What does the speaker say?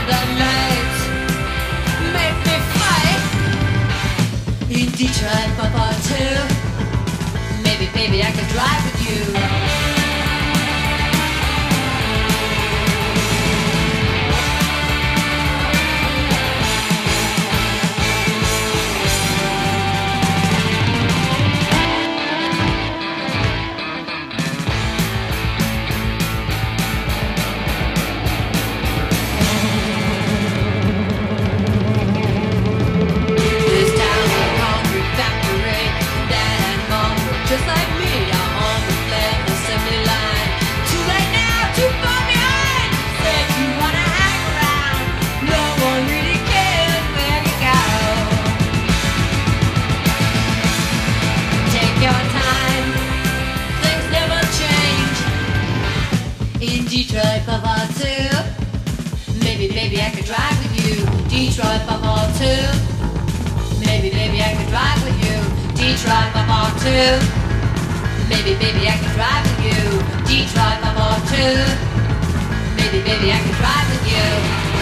the night make me fight. In Detroit, Papa too. Maybe, baby, I could drive with you. Just like me, I'm on the flame assembly line. Too late now, too far behind. Said you wanna hang around. No one really cares where you go. Take your time, things never change. In Detroit, Papa too. Maybe, baby, I could drive with you. Detroit, Papa too. Maybe, baby, I could drive with you. Detroit, Papa too. Maybe, baby, I could drive with you. Detroit, Papa too. Maybe, baby, I could drive with you.